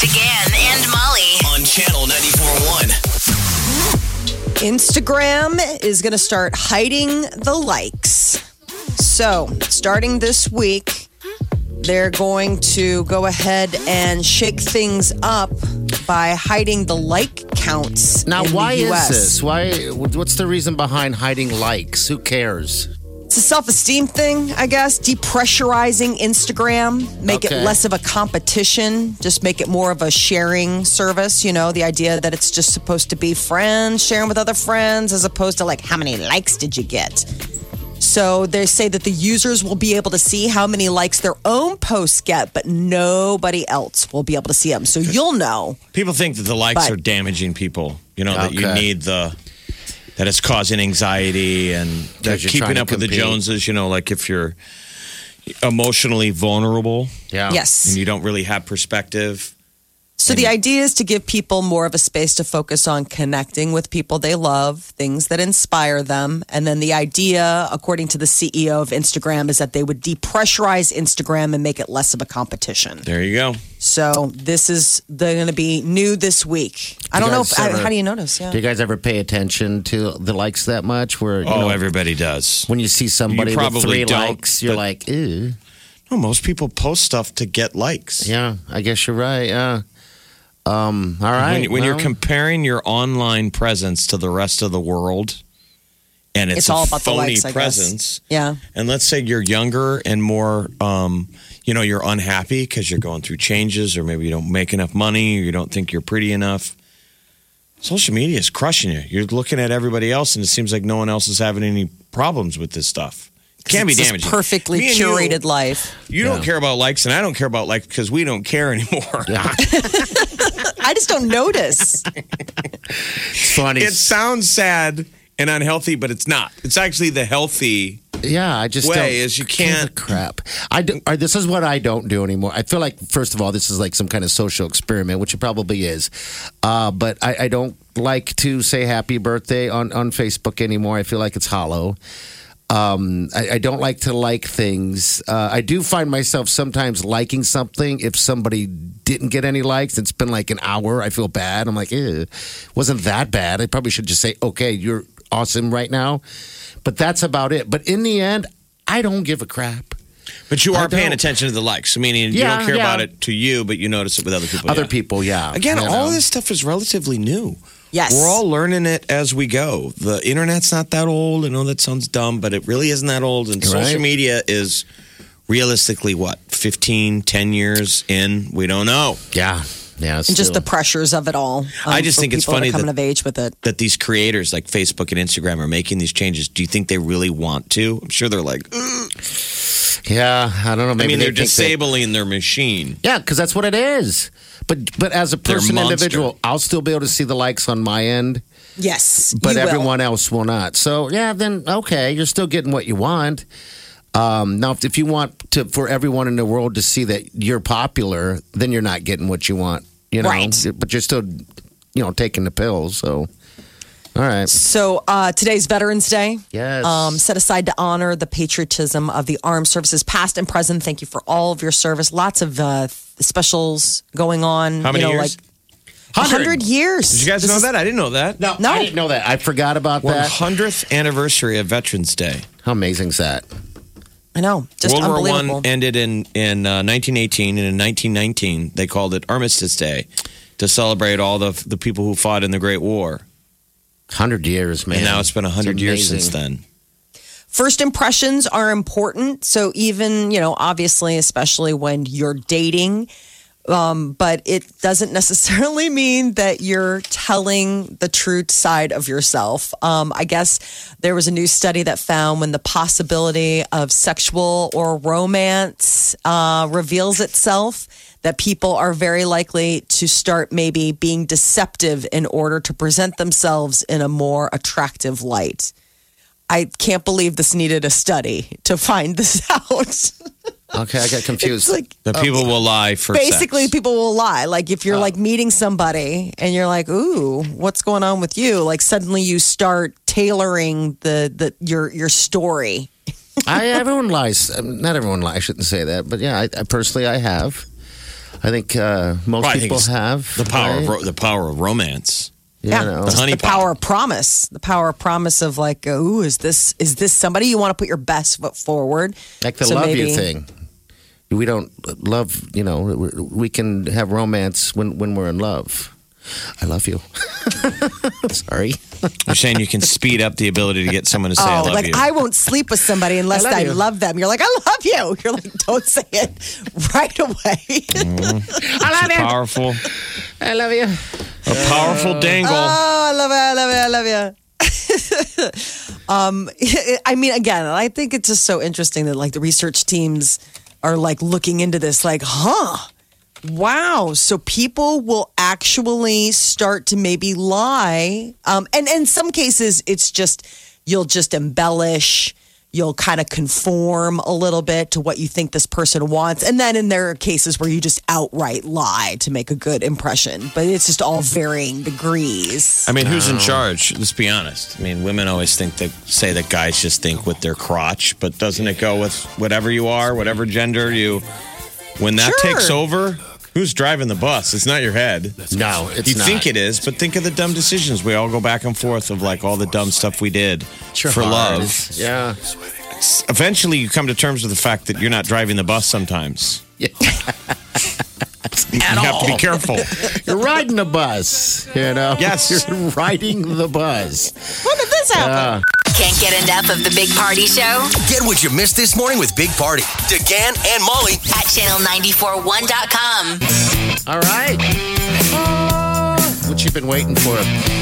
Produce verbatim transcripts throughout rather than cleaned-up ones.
DeGan and Molly on Channel ninety-four point one. Instagram is going to start hiding the likes. So, starting this week, they're going to go ahead and shake things up by hiding the like counts. Now, in why the U S. is this? Why? What's the reason behind hiding likes? Who cares? It's a self-esteem thing, I guess. Depressurizing Instagram, make Okay. it less of a competition, just make it more of a sharing service. You know, the idea that it's just supposed to be friends sharing with other friends, as opposed to like, how many likes did you get? So they say that the users will be able to see how many likes their own posts get, but nobody else will be able to see them. So you'll know. People think that the likes But- are damaging people. You know, that you Okay. need the, that it's causing anxiety and that Because you're keeping trying to up with the compete. Joneses, you know, like if you're emotionally vulnerable Yeah. Yes. and you don't really have perspective. So the idea is to give people more of a space to focus on connecting with people they love, things that inspire them. And then the idea, according to the C E O of Instagram, is that they would depressurize Instagram and make it less of a competition. There you go. So this is going to be new this week. I You don't know. guys If, I, ever- how do you notice? Yeah. Do you guys ever pay attention to the likes that much? Where you Oh, know, everybody does. when you see somebody You with probably three don't, likes, you're but- like, ew. No, most people post stuff to get likes. Yeah, I guess you're right. Yeah. Um. All right. When, when you're well, comparing your online presence to the rest of the world, and it's, It's a all about the phony likes, I guess. presence. Yeah. And let's say you're younger and more, um, you know, you're unhappy because you're going through changes, or maybe you don't make enough money, or you don't think you're pretty enough. Social media is crushing you. You're looking at everybody else, and it seems like no one else is having any problems with this stuff. It can be It's this damaging. perfectly Me and you- curated life. You don't Yeah. care about likes, and I don't care about likes because we don't care anymore. yeah, I just don't notice. it's funny. It sounds sad and unhealthy, but it's not. It's actually the healthy. Yeah, I just way don't is you give can't- a crap. I do, or this is what I don't do anymore. I feel like, first of all, this is like some kind of social experiment, which it probably is. Uh, but I, I don't like to say happy birthday on, on Facebook anymore. I feel like it's hollow. Um, I, I don't like to like things. Uh, I do find myself sometimes liking something if somebody didn't get any likes. It's been like an hour. I feel bad. I'm like, ew, wasn't that bad. I probably should just say, okay, you're awesome right now. But that's about it. But in the end, I don't give a crap. But you I are paying don't. attention to the likes. Meaning you Yeah, don't care yeah. about it to you, but you notice it with other people. Other yeah. people, yeah. Again, You all know. this stuff is relatively new. Yes. We're all learning it as we go. The internet's not that old. I know that sounds dumb, but it really isn't that old. And Right. social media is realistically what, fifteen, ten years in? We don't know. Yeah. Yeah. And just still. the pressures of it all. um, I just for think it's people that funny are coming that- of age with it. That these creators like Facebook and Instagram are making these changes. Do you think they really want to? I'm sure they're like, "Ugh." Yeah. I don't know. I Maybe mean, they they're think that- disabling their machine. Yeah, because that's what it is. But but as a They're person, monster. individual, I'll still be able to see the likes on my end, Yes, but you will. everyone else will not. So yeah, then okay, you're still getting what you want. Um, now, if, if you want to for everyone in the world to see that you're popular, then you're not getting what you want. You know, Right. but you're still, you know, taking the pills. So, all right, So uh, today's Veterans Day. yes, Um, set aside to honor the patriotism of the armed services, past and present. Thank you for all of your service. Lots of uh, specials going on. How many you know, years? Like one hundred years. Did you guys This know is- that? I didn't know that. no, No. I didn't know that. I forgot about one that. hundredth anniversary of Veterans Day. How amazing is that? I know. Just World War unbelievable. One ended in in uh, nineteen eighteen, and in nineteen nineteen they called it Armistice Day to celebrate all the the people who fought in the Great War. Hundred years, man. And now it's been a hundred It's years amazing. since then. First impressions are important. So even, you know, obviously, especially when you're dating, um, but it doesn't necessarily mean that you're telling the true side of yourself. Um, I guess there was a new study that found when the possibility of sexual or romance uh, reveals itself, that people are very likely to start maybe being deceptive in order to present themselves in a more attractive light. I can't believe this needed a study to find this out. Okay, I got confused. It's like The people will lie for basically sex. people will lie. Like if you're like meeting somebody and you're like, "Ooh, what's going on with you?" Like suddenly you start tailoring the the your your story. I everyone lies. Um, Not everyone lies. I shouldn't say that, but yeah, I, I personally I have. I think uh, most Well, I think people it's have the power right? of ro- the power of romance. You Yeah, know. The just honey the power of promise, the power of promise of like, ooh, is this is this somebody you want to put your best foot forward? Like the So love maybe- you thing. We don't love, you know, we can have romance when, when we're in love. I love you. Sorry. You're saying you can speed up the ability to get someone to say I Oh, love like you. I won't sleep with somebody unless I love I you. love them. You're like, I love you. You're like, don't say it right away. I love It's you. powerful, I love you. a powerful dangle. Oh, I love it. I love it. I love you. um, I mean, again, I think it's just so interesting that like the research teams are like looking into this, like, huh? Wow. So people will actually start to maybe lie. Um, and, and in some cases, it's just, you'll just embellish. You'll kind of conform a little bit to what you think this person wants. And then in there are cases where you just outright lie to make a good impression. But it's just all varying degrees. I mean, who's in charge? Let's be honest. I mean, women always think that say that guys just think with their crotch, but doesn't it go with whatever you are, whatever gender you? When that Sure. takes over, who's driving the bus? It's not your head. No, it's You not. think it is, but think of the dumb decisions. We all go back and forth of like all the dumb stuff we did It's your for heart. love. It's- Yeah. Eventually, you come to terms with the fact that you're not driving the bus sometimes. Yeah. You have to be careful. You're riding the bus, you know? Yes. You're riding the bus. When did this happen? Can't get enough of the Big Party Show Get what you missed this morning with Big Party, DeGan and Molly. at channel nine four one dot com. All right. Oh, what you've been waiting for.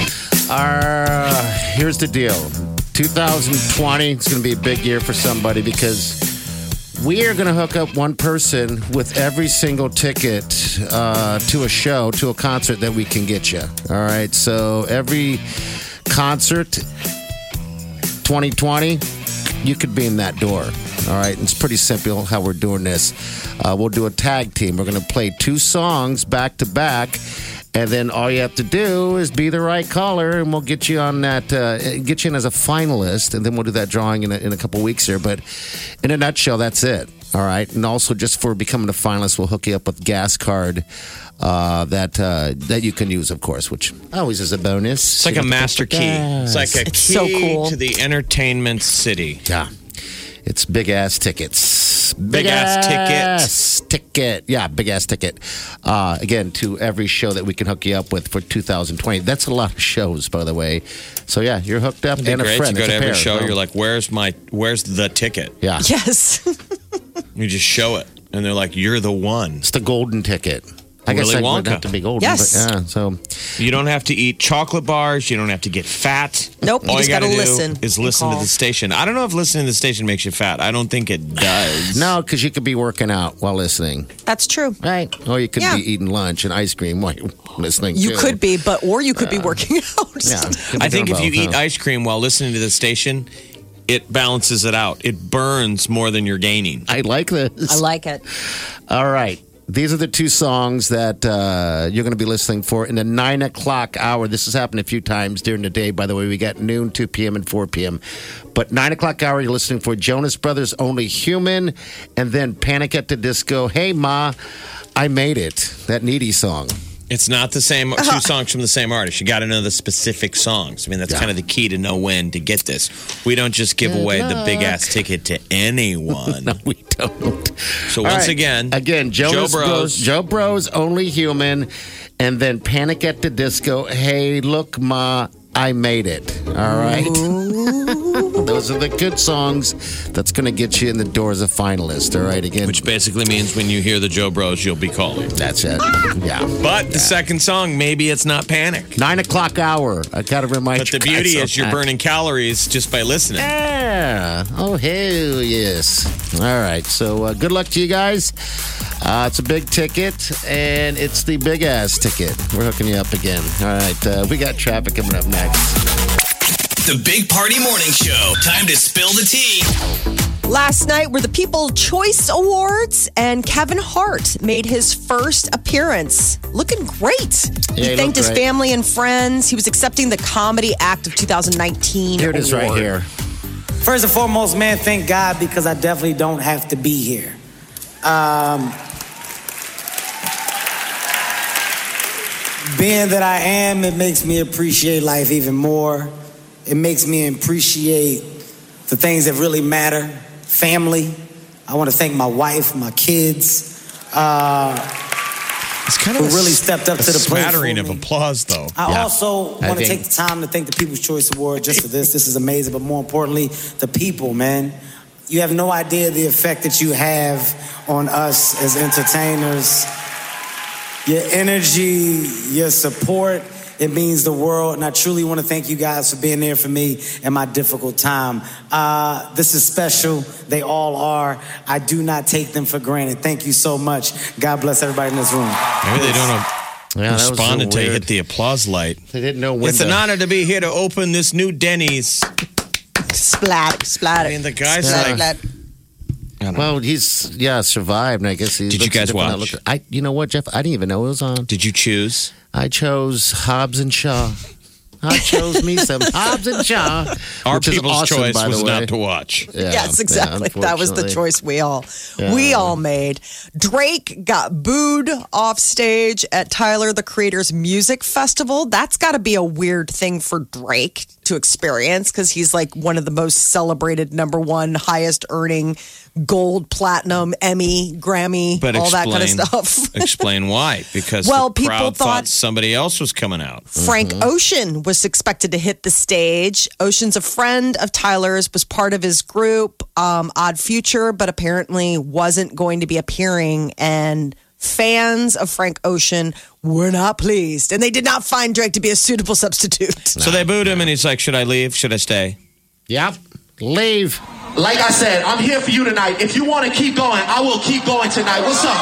Uh, here's the deal. twenty twenty is going to be a big year for somebody because we are going to hook up one person with every single ticket uh, to a show, to a concert that we can get you. All right. So every concert twenty twenty, you could be in that door. All right. It's pretty simple how we're doing this. Uh, we'll do a tag team. We're going to play two songs back to back. And then all you have to do is be the right caller, and we'll get you on that, uh, get you in as a finalist, and then we'll do that drawing in a, in a couple weeks here. But in a nutshell, that's it. All right. And also, just for becoming a finalist, we'll hook you up with gas card uh, that uh, that you can use, of course, which always is a bonus. It's like a master key. It's like a It's key so cool. to the entertainment city. Yeah. It's big ass tickets. Big ass ass ticket. Yeah, big ass ticket. Uh, again, to every show that we can hook you up with for two thousand twenty. That's a lot of shows, by the way. So yeah, you're hooked up It'd be and a great friend. to go It's to a every pair. show. Oh. You're like, "Where's my? Where's the ticket?" yeah, Yes. You just show it, and they're like, "You're the one." it's the golden ticket. I guess Willy I would Wonka. have to be golden. Yes. But yeah, so You don't have to eat chocolate bars. You don't have to get fat. Nope, you All just you got to gotta do listen is and listen to call. the station. I don't know if listening to the station makes you fat. I don't think it does. no, because you could be working out while listening, That's true. right? Or you could Yeah. be eating lunch and ice cream while you're listening. You too. could be, but or you could be working out. Yeah, could be I think doing if you both, eat huh? ice cream while listening to the station, it balances it out. It burns more than you're gaining. I like this. I like it. All right. These are the two songs that uh, you're going to be listening for in the nine o'clock hour. This has happened a few times during the day, by the way. We got noon, two p.m., and four p.m. But nine o'clock hour, you're listening for Jonas Brothers' Only Human, and then Panic at the Disco, Hey Ma, I Made It, that Needy song. It's not the same Uh-huh. two songs from the same artist. You got to know the specific songs. I mean, that's Yeah. kind of the key to know when to get this. We don't just give Good away the luck. big ass ticket to anyone. No, we don't. So All once right. again, again, Jonas Joe Bros. Bros, Joe Bros, Only Human, and then Panic at the Disco, Hey, Look Ma, I Made It. All right. Those are the good songs that's going to get you in the door as a finalist. All right. Again, Which basically means when you hear the Joe Bros, you'll be calling. that's it. Yeah. But the second song, maybe it's not Panic. Nine o'clock hour. I got to remind But you. the beauty guys is of you're that. burning calories just by listening. Yeah. Oh, hell yes. All right. So uh, good luck to you guys. Uh, it's a big ticket, and it's the big ass ticket. We're hooking you up again. All right. Uh, we got traffic coming up next. The Big Party Morning Show. Time to spill the tea. Last night were the People Choice Awards, and Kevin Hart made his first appearance. Looking great. Yeah, he he thanked looked his great. family and friends. He was accepting the Comedy Act of twenty nineteen Here it is right award. here. First and foremost, man, thank God because I definitely don't have to be here. Um, being that I am, it makes me appreciate life even more. It makes me appreciate the things that really matter. Family. I want to thank my wife, my kids. Uh, It's kind of who a, really stepped up a to the plate for smattering of me. applause, though. I Yeah. also I want to think- take the time to thank the People's Choice Award just for this. This is amazing, but more importantly, the people, man. You have no idea the effect that you have on us as entertainers. Your energy, your support, it means the world. And I truly want to thank you guys for being there for me in my difficult time. Uh, this is special. They all are. I do not take them for granted. Thank you so much. God bless everybody in this room. Maybe they don't Yeah, that was respond so until you weird. hit the applause light. They didn't know when It's an to- honor to be here to open this new Denny's. Splat, splat. I mean, the guy's splat, like- splat. I don't know. Well, he's yeah survived, and I guess he. Did you looks a guys different watch? outlook. I, you know what, Jeff? I didn't even know it was on. Did you choose? I chose Hobbs and Shaw. I chose me some Hobbs and Shaw. Our which is people's awesome, choice by the was way. not to watch. Yeah, Yes, yeah, exactly. that was the unfortunately. choice we all Yeah. we all made. Drake got booed off stage at Tyler the Creator's music festival. That's got to be a weird thing for Drake to experience because he's like one of the most celebrated, number one, highest earning, gold, platinum, Emmy, Grammy, But all that explain, kind of stuff. explain why. Because Well, the people crowd thought- somebody else was coming out. Frank Ocean was expected to hit the stage. Ocean's a friend of Tyler's, was part of his group, um, Odd Future, but apparently wasn't going to be appearing. And fans of Frank Ocean were not pleased. And they did not find Drake to be a suitable substitute. So they booed him, and he's like, should I leave? Should I stay? Yep, leave. Like I said, I'm here for you tonight. If you want to keep going, I will keep going tonight. What's up?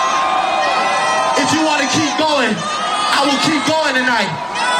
If you want to keep going, I will keep going tonight.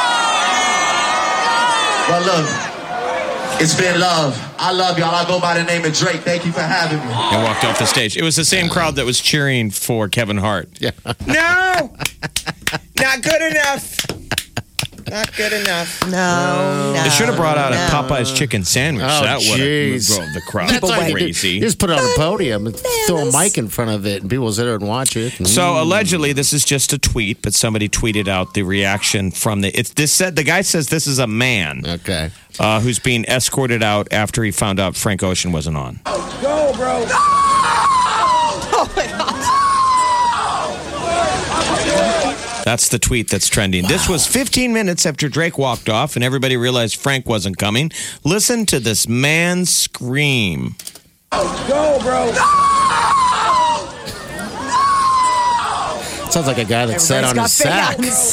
Well, look, it's been love. I love y'all. I go by the name of Drake. Thank you for having me. And walked off the stage. It was the same crowd that was cheering for Kevin Hart. Yeah. No! Not good enough. Not good enough. No, no. They should have brought out no. a Popeye's chicken sandwich. Oh, that would have jeez. drove the crowd That's all you do. crazy. You just put it on the podium and throw a mic in front of it, and people sit there and watch it. So allegedly, this is just a tweet, but somebody tweeted out the reaction from the. It's this said the guy says this is a man Okay. uh, who's being escorted out after he found out Frank Ocean wasn't on. Go, bro. Oh, my God. That's the tweet that's trending. This was fifteen minutes after Drake walked off, and everybody realized Frank wasn't coming. Listen to this man scream. Go, bro. Sounds like a guy that sat on Everybody's his got sack. big hands.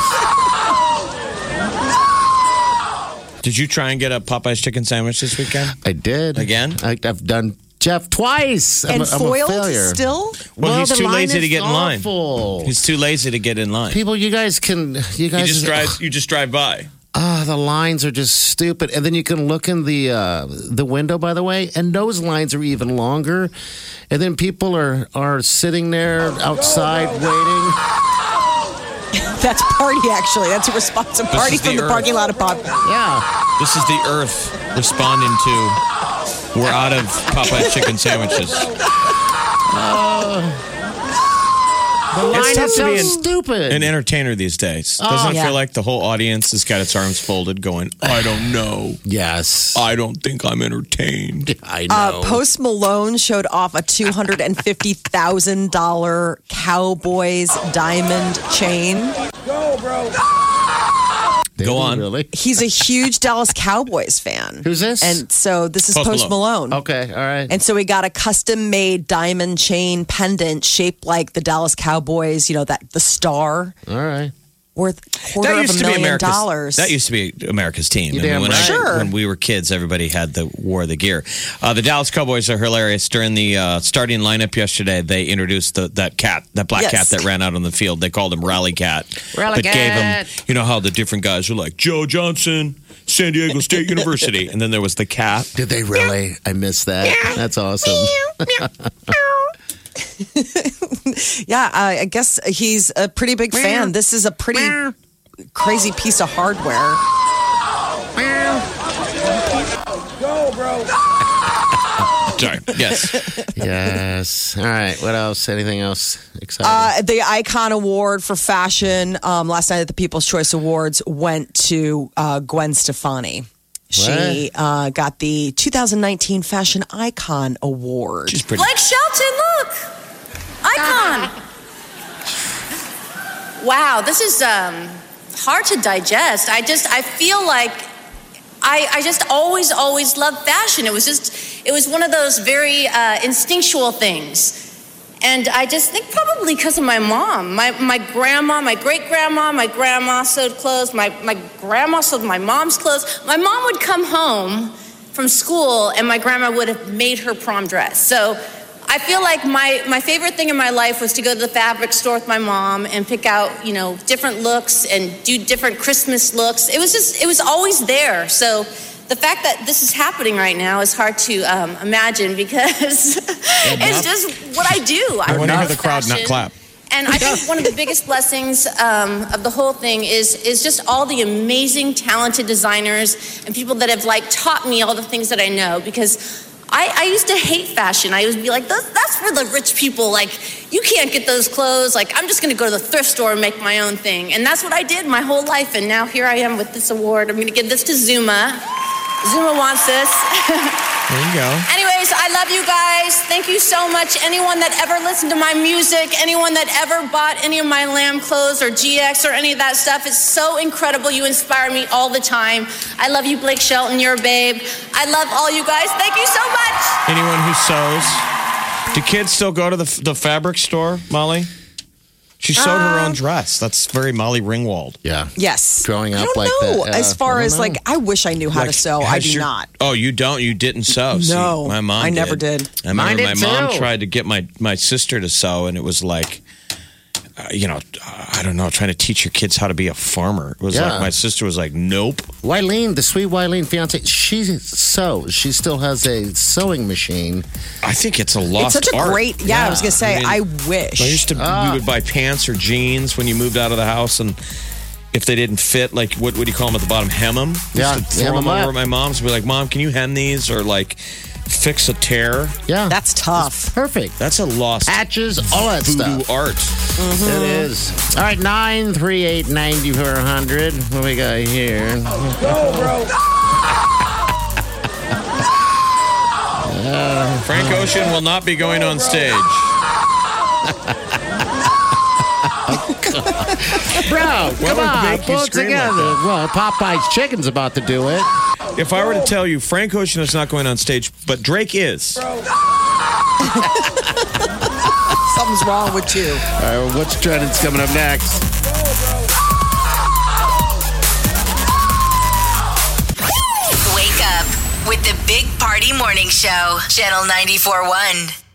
Jeez. Did you try and get a Popeye's chicken sandwich this weekend? I did. Again? I, I've done Jeff twice. I'm And a, I'm foiled a failure. still? Well, he's the too line lazy to is get in line. awful. He's too lazy to get in line. People, you guys can. You guys You just drive. You just drive by. Ah, the lines are just stupid. And then you can look in the uh, the window, by the way, and those lines are even longer. And then people are are sitting there outside waiting. That's party, actually. That's a response. A party is the from the Earth. parking lot of Pop. Yeah. This is the Earth responding to. We're out of Popeye's chicken sandwiches. The line tough is to so be an- stupid. An entertainer these days. Doesn't it yeah. feel like the whole audience has got its arms folded going, I don't know. yes. I don't think I'm entertained. I know. Uh, Post Malone showed off a two hundred fifty thousand dollars Cowboys diamond chain. Go, bro. Did Go he on. Really? He's a huge Dallas Cowboys fan. Who's this? And so this is Post Post, Malone. Malone. Okay. All right. And so he got a custom made diamond chain pendant shaped like the Dallas Cowboys, you know, that the star all right. worth quarter of a million dollars. That used to be America's team. You I mean, damn when, right. I- Sure. when we were kids, everybody had the wore the gear. Uh, the Dallas Cowboys are hilarious. During the uh, starting lineup yesterday, they introduced the, that cat, that black Yes. cat that ran out on the field. They called him Rally Cat. Rally but gave Cat. him, you know how the different guys are like Joe Johnson, San Diego State University, and then there was the cat. Did they really? I missed that. That's awesome. yeah, uh, I guess he's a pretty big fan. This is a pretty crazy piece of hardware. Go, bro. Sorry. Yes. Yes. All right. What else? Anything else exciting? Uh, the Icon Award for fashion um, last night at the People's Choice Awards went to uh, Gwen Stefani. She uh, got the two thousand nineteen Fashion Icon Award. She's pretty. Blake Shelton, look! Icon! Wow, this is um, hard to digest. I just, I feel like I, I just always, always loved fashion. It was just, it was one of those very uh, instinctual things. And I just think probably because of my mom. My my grandma, my great-grandma, my grandma sewed clothes. My, my grandma sewed my mom's clothes. My mom would come home from school and my grandma would have made her prom dress. So I feel like my, my favorite thing in my life was to go to the fabric store with my mom and pick out, you know, different looks and do different Christmas looks. It was just, it was always there. So the fact that this is happening right now is hard to um, imagine because it's just what I do. I want to hear love the crowd not fashion. clap. And I think one of the biggest blessings um, of the whole thing is is just all the amazing, talented designers and people that have like taught me all the things that I know. Because I, I used to hate fashion. I used to be like, that's, that's for the rich people. Like, you can't get those clothes. Like, I'm just going to go to the thrift store and make my own thing. And that's what I did my whole life. And now here I am with this award. I'm going to give this to Zuma. Zuma wants this. There you go. Anyways, I love you guys. Thank you so much. Anyone that ever listened to my music, anyone that ever bought any of my Lamb clothes or G X or any of that stuff, it's so incredible. You inspire me all the time. I love you, Blake Shelton. You're a babe. I love all you guys. Thank you so much. Anyone who sews. Do kids still go to the, the fabric store, Molly? She sewed her own dress. That's very Molly Ringwald. Yeah. Yes. Growing I up don't like know. that. As Uh, far I don't as know. like, I wish I knew how to Like, sew. I has do your- not. Oh, you don't? You didn't sew? See, No, my mom I never did. I remember Mine did my mom too. tried to get my, my sister to sew, and it was like, uh, you know, I don't know, trying to teach your kids how to be a farmer. It was Yeah. like, my sister was like, nope. Wileen, the sweet Wileen fiance, she sews. She still has a sewing machine. I think it's a lost It's such a art. great, yeah, I was going to say, mean, I wish. I used to, we would buy pants or jeans when you moved out of the house, and if they didn't fit, like, what, what do you call them at the bottom? Hem them? Yeah, Used to throw hem 'em them over up. at my mom's and be like, Mom, can you hem these? Or, like, fix a tear. Yeah. That's tough. Perfect. That's a lost Patches, all that voodoo stuff. art. It is. All right, nine three eight ninety four hundred. What we got here? Frank Ocean will not be going on stage. Bro, come would on, make you pull it scream like together. that? Well, Popeye's Chicken's about to do it. If I were to tell you Frank Ocean is not going on stage, but Drake is. Something's wrong with you. All right, well, what's trending's coming up next? Wake up with the Big Party Morning Show, Channel ninety-four point one.